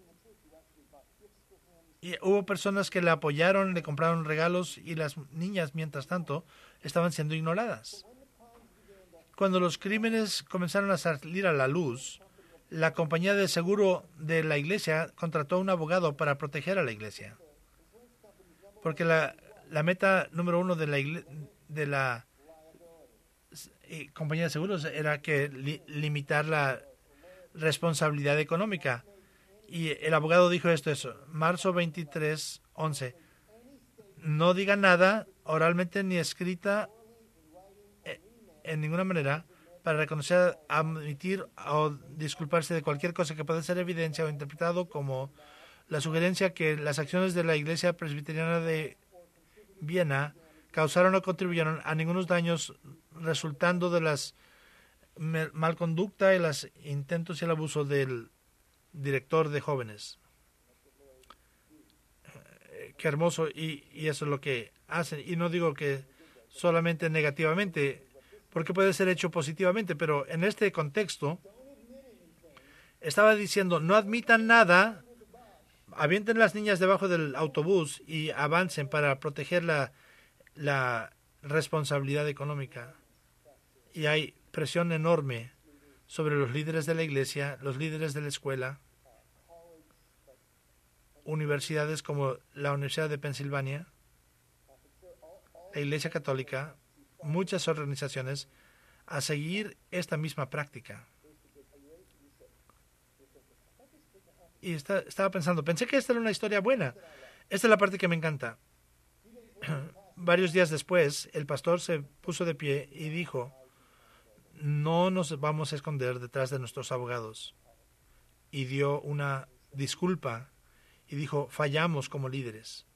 y hubo personas que le apoyaron, le compraron regalos y las niñas, mientras tanto, estaban siendo ignoradas. Cuando los crímenes comenzaron a salir a la luz, la compañía de seguro de la iglesia contrató a un abogado para proteger a la iglesia. Porque la, la meta número uno de la, igle, de la eh, compañía de seguros era que li, limitar la responsabilidad económica. Y el abogado dijo esto, eso, marzo veintitrés, once. No diga nada oralmente ni escrita eh, en ninguna manera para reconocer, admitir o disculparse de cualquier cosa que pueda ser evidencia o interpretado como la sugerencia que las acciones de la Iglesia Presbiteriana de Viena causaron o contribuyeron a ningunos daños resultando de las malconducta y los intentos y el abuso del director de jóvenes. Qué hermoso, y, y eso es lo que hacen. Y no digo que solamente negativamente, porque puede ser hecho positivamente, pero en este contexto estaba diciendo, no admitan nada, avienten las niñas debajo del autobús y avancen para proteger la, la responsabilidad económica. Y hay presión enorme sobre los líderes de la iglesia, los líderes de la escuela, universidades como la Universidad de Pensilvania, la Iglesia Católica, muchas organizaciones, a seguir esta misma práctica. Y está, estaba pensando, pensé que esta era una historia buena. Esta es la parte que me encanta. Varios días después, el pastor se puso de pie y dijo, no nos vamos a esconder detrás de nuestros abogados. Y dio una disculpa y dijo, fallamos como líderes.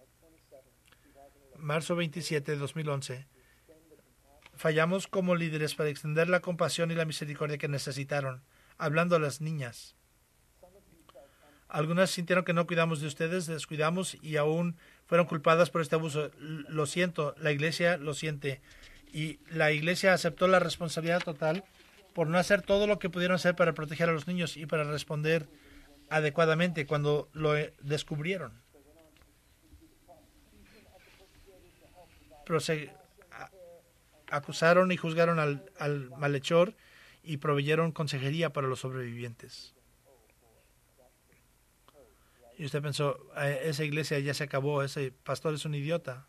Marzo veintisiete, dos mil once. Fallamos como líderes para extender la compasión y la misericordia que necesitaron, hablando a las niñas. Algunas sintieron que no cuidamos de ustedes, descuidamos y aún fueron culpadas por este abuso. Lo siento, la iglesia lo siente. Y la iglesia aceptó la responsabilidad total por no hacer todo lo que pudieron hacer para proteger a los niños y para responder adecuadamente cuando lo descubrieron. Prose- acusaron y juzgaron al, al malhechor y proveyeron consejería para los sobrevivientes. Y usted pensó, esa iglesia ya se acabó, ese pastor es un idiota.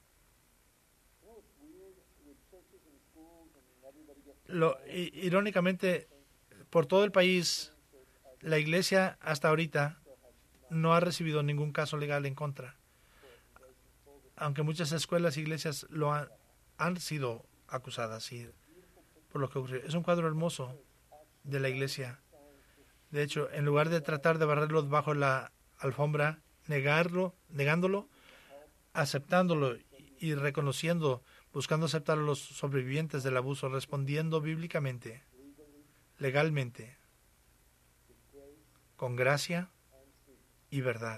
Lo, irónicamente, por todo el país, la iglesia hasta ahorita no ha recibido ningún caso legal en contra. Aunque muchas escuelas e iglesias lo han, han sido acusadas y por lo que ocurrió. Es un cuadro hermoso de la iglesia. De hecho, en lugar de tratar de barrerlo bajo la alfombra, negarlo, negándolo, aceptándolo y reconociendo, buscando aceptar a los sobrevivientes del abuso, respondiendo bíblicamente, legalmente, con gracia y verdad.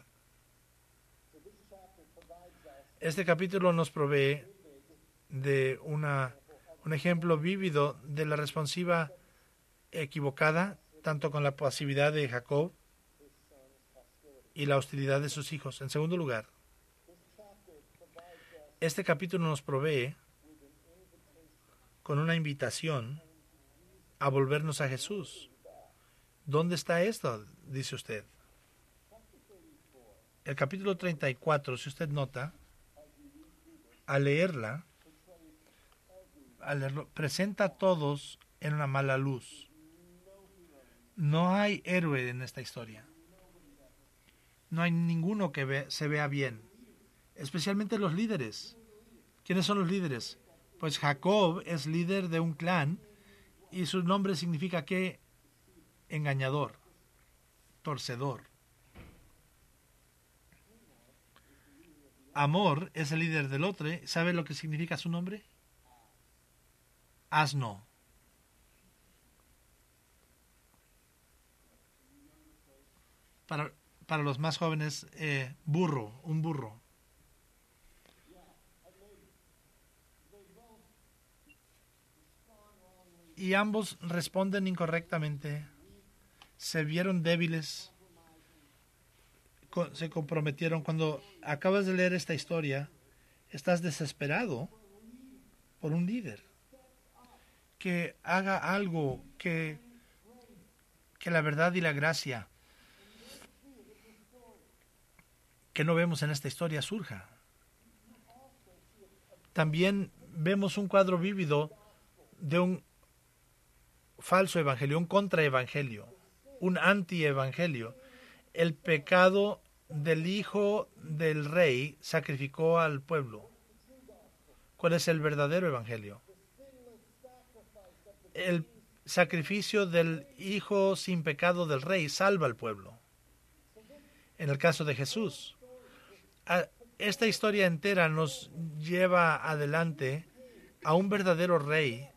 Este capítulo nos provee de una, un ejemplo vívido de la responsiva equivocada, tanto con la pasividad de Jacob y la hostilidad de sus hijos. En segundo lugar, este capítulo nos provee con una invitación a volvernos a Jesús, ¿Dónde está esto? Dice usted. El capítulo treinta y cuatro, si usted nota, al leerla, al leerlo, presenta a todos en una mala luz. No hay héroe en esta historia. No hay ninguno que ve, se vea bien, especialmente los líderes. ¿Quiénes son los líderes? Pues Jacob es líder de un clan y su nombre significa que engañador, torcedor. Amor es el líder del otro. ¿Sabe lo que significa su nombre? Asno. Para, para los más jóvenes, eh, burro, un burro. Y ambos responden incorrectamente. Se vieron débiles. Se comprometieron. Cuando acabas de leer esta historia, estás desesperado por un líder que haga algo, que, que la verdad y la gracia que no vemos en esta historia surja. También vemos un cuadro vívido de un falso evangelio, un contraevangelio, un antievangelio. El pecado del hijo del rey sacrificó al pueblo. ¿Cuál es el verdadero evangelio? El sacrificio del hijo sin pecado del rey salva al pueblo. En el caso de Jesús, esta historia entera nos lleva adelante a un verdadero rey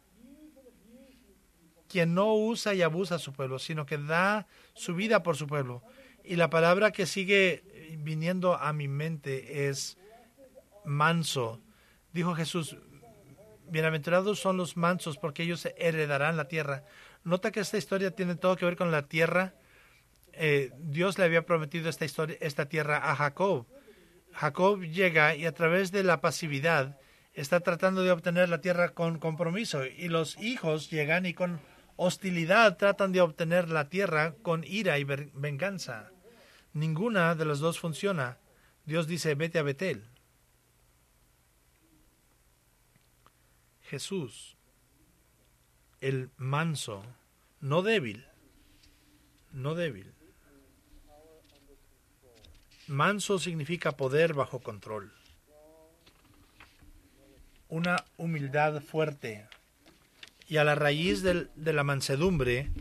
quien no usa y abusa a su pueblo, sino que da su vida por su pueblo. Y la palabra que sigue viniendo a mi mente es manso. Dijo Jesús, bienaventurados son los mansos porque ellos heredarán la tierra. Nota que esta historia tiene todo que ver con la tierra. Eh, Dios le había prometido esta, historia, esta tierra a Jacob. Jacob llega y a través de la pasividad está tratando de obtener la tierra con compromiso. Y los hijos llegan y con hostilidad tratan de obtener la tierra con ira y venganza. Ninguna de las dos funciona. Dios dice, vete a Betel. Jesús, el manso, no débil, no débil. Manso significa poder bajo control. Una humildad fuerte. Y a la raíz del, de la mansedumbre,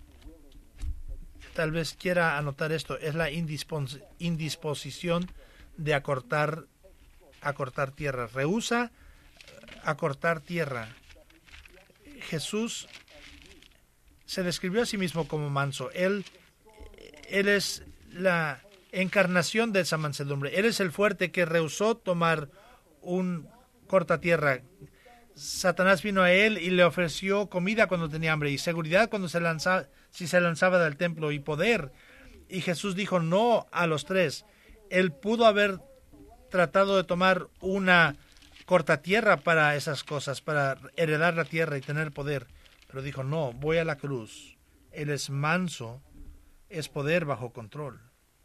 tal vez quiera anotar esto, es la indispos, indisposición de acortar, acortar tierra. Rehúsa acortar tierra. Jesús se describió a sí mismo como manso. Él, él es la encarnación de esa mansedumbre. Él es el fuerte que rehusó tomar un corta tierra. Satanás vino a él y le ofreció comida cuando tenía hambre y seguridad cuando se lanzaba, si se lanzaba del templo y poder. Y Jesús dijo no a los tres. Él pudo haber tratado de tomar una corta tierra para esas cosas, para heredar la tierra y tener poder. Pero dijo no, voy a la cruz. Él es manso, es poder bajo control.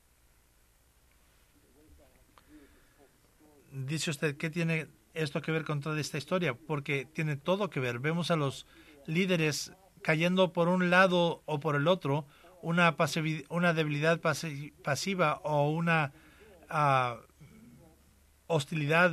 Dice usted, ¿qué tiene esto que ver con toda esta historia? Porque tiene todo que ver. Vemos a los líderes cayendo por un lado o por el otro, una, pasiv- una debilidad pasi- pasiva o una uh, hostilidad,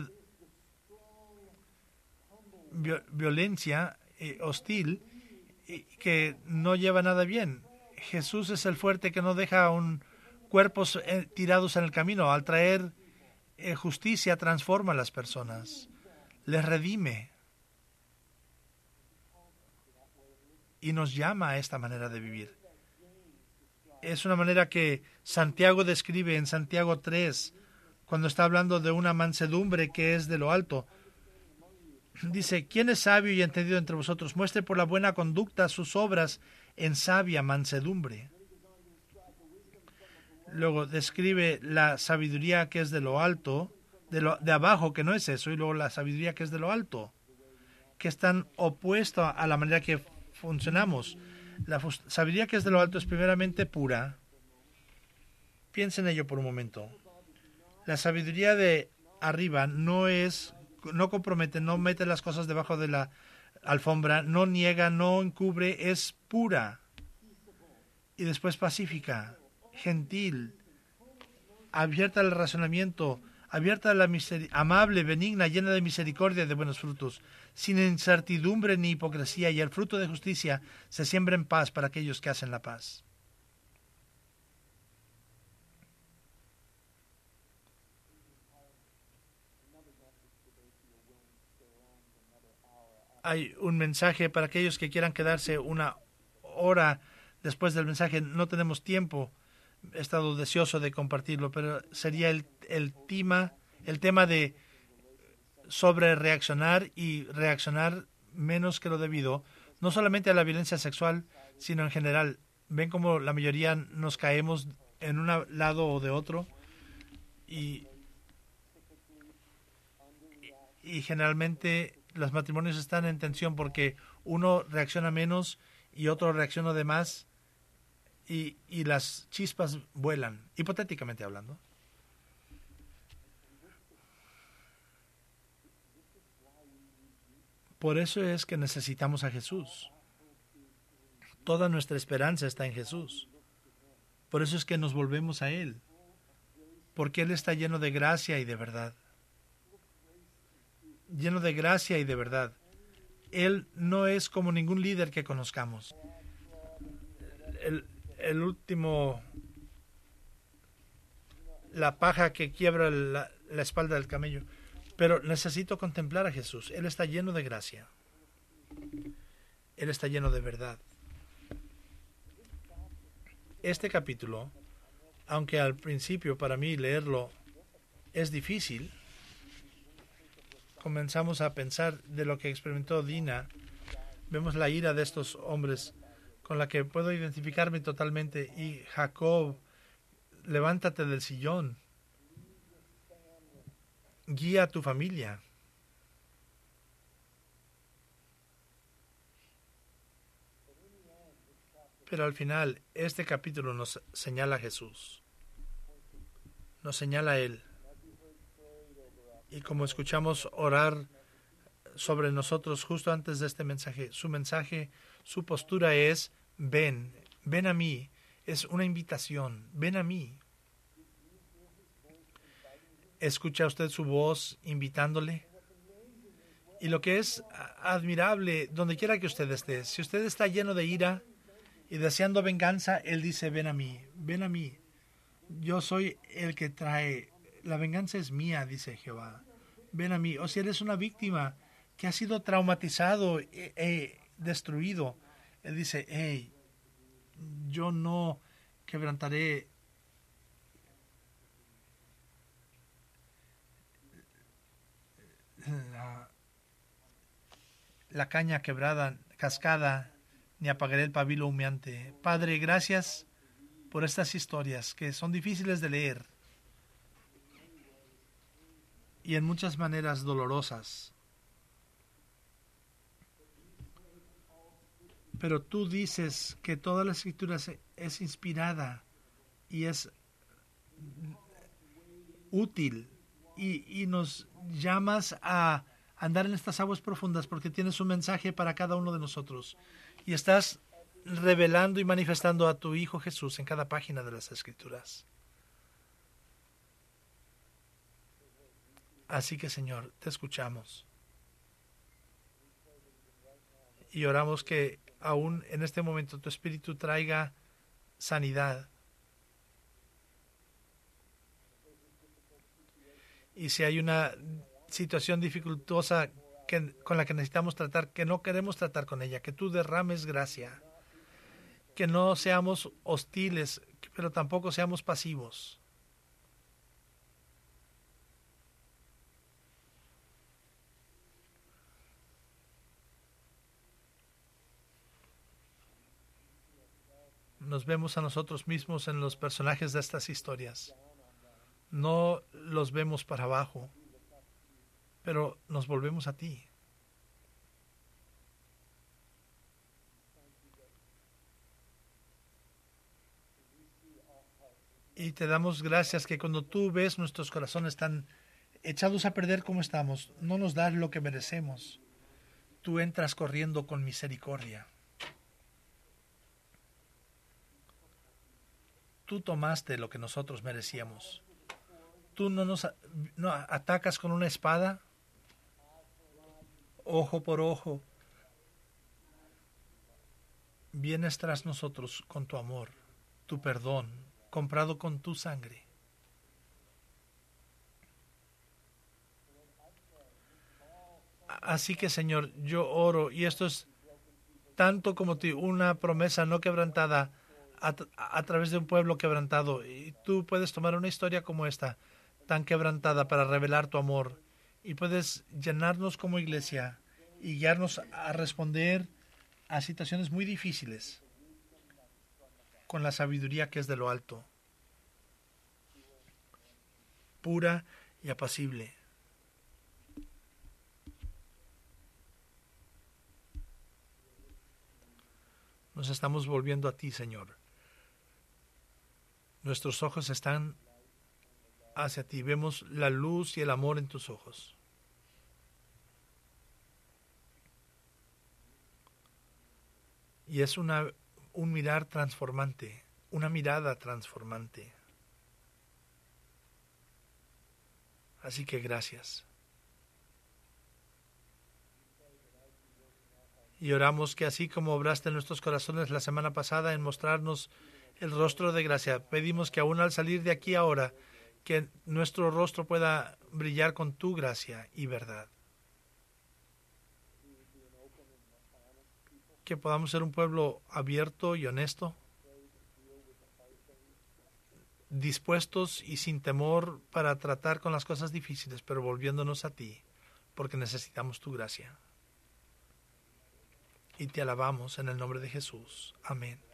vi- violencia eh, hostil eh, que no lleva nada bien. Jesús es el fuerte que no deja un cuerpos eh, tirados en el camino. Al traer eh, justicia transforma a las personas, les redime y nos llama a esta manera de vivir. Es una manera que Santiago describe en Santiago tres, cuando está hablando de una mansedumbre que es de lo alto. Dice, ¿quién es sabio y entendido entre vosotros? Muestre por la buena conducta sus obras en sabia mansedumbre. Luego describe la sabiduría que es de lo alto, de, lo, de abajo, que no es eso, y luego la sabiduría que es de lo alto, que es tan opuesto a la manera que funcionamos. La sabiduría que es de lo alto es primeramente pura. Piensen en ello por un momento. La sabiduría de arriba no es, no compromete, no mete las cosas debajo de la alfombra, no niega, no encubre, es pura. Y después pacífica, gentil, abierta al razonamiento, abierta a la misericordia, amable, benigna, llena de misericordia y de buenos frutos, sin incertidumbre ni hipocresía, y el fruto de justicia se siembra en paz para aquellos que hacen la paz. Hay un mensaje para aquellos que quieran quedarse una hora después del mensaje. No tenemos tiempo. He estado deseoso de compartirlo, pero sería el, el tema, el tema de sobre reaccionar y reaccionar menos que lo debido, no solamente a la violencia sexual, sino en general. Ven como la mayoría nos caemos en un lado o de otro y, y generalmente los matrimonios están en tensión porque uno reacciona menos y otro reacciona de más y, y las chispas vuelan, hipotéticamente hablando. Por eso es que necesitamos a Jesús. Toda nuestra esperanza está en Jesús. Por eso es que nos volvemos a Él, porque Él está lleno de gracia y de verdad. Lleno de gracia y de verdad. Él no es como ningún líder que conozcamos. El, el último, la paja que quiebra la, la espalda del camello. Pero necesito contemplar a Jesús. Él está lleno de gracia. Él está lleno de verdad. Este capítulo, aunque al principio para mí leerlo es difícil, comenzamos a pensar de lo que experimentó Dina. Vemos la ira de estos hombres con la que puedo identificarme totalmente. Y Jacob, levántate del sillón. Guía a tu familia. Pero al final, este capítulo nos señala a Jesús. Nos señala a Él. Y como escuchamos orar sobre nosotros justo antes de este mensaje, su mensaje, su postura es, ven, ven a mí. Es una invitación, ven a mí. ¿Escucha usted su voz invitándole? Y lo que es admirable, donde quiera que usted esté, si usted está lleno de ira y deseando venganza, Él dice, ven a mí, ven a mí. Yo soy el que trae, la venganza es mía, dice Jehová. Ven a mí. O si eres una víctima que ha sido traumatizado, e, e, destruido, Él dice, hey, yo no quebrantaré la, la caña quebrada, cascada, ni apagaré el pabilo humeante. Padre, gracias por estas historias que son difíciles de leer y en muchas maneras dolorosas. Pero tú dices que toda la escritura es inspirada y es útil y, y nos llamas a andar en estas aguas profundas porque tienes un mensaje para cada uno de nosotros y estás revelando y manifestando a tu Hijo Jesús en cada página de las Escrituras. Así que, Señor, te escuchamos y oramos que aún en este momento tu Espíritu traiga sanidad. Y si hay una situación dificultosa que, con la que necesitamos tratar, que no queremos tratar con ella, que tú derrames gracia, que no seamos hostiles, pero tampoco seamos pasivos. Nos vemos a nosotros mismos en los personajes de estas historias. No los vemos para abajo, pero nos volvemos a ti. Y te damos gracias que cuando tú ves nuestros corazones tan echados a perder como estamos, no nos das lo que merecemos. Tú entras corriendo con misericordia. Tú tomaste lo que nosotros merecíamos. Tú no nos no atacas con una espada, ojo por ojo. Vienes tras nosotros con tu amor, tu perdón, comprado con tu sangre. Así que, Señor, yo oro, y esto es tanto como ti, una promesa no quebrantada a, a través de un pueblo quebrantado. Y tú puedes tomar una historia como esta, tan quebrantada, para revelar tu amor. Y puedes llenarnos como iglesia y guiarnos a responder a situaciones muy difíciles con la sabiduría que es de lo alto, pura y apacible. Nos estamos volviendo a ti, Señor. Nuestros ojos están hacia ti. Vemos la luz y el amor en tus ojos. Y es una, un mirar transformante, una mirada transformante. Así que gracias. Y oramos que así como obraste en nuestros corazones la semana pasada en mostrarnos el rostro de gracia, pedimos que aún al salir de aquí ahora, que nuestro rostro pueda brillar con tu gracia y verdad. Que podamos ser un pueblo abierto y honesto, dispuestos y sin temor para tratar con las cosas difíciles, pero volviéndonos a ti, porque necesitamos tu gracia. Y te alabamos en el nombre de Jesús. Amén.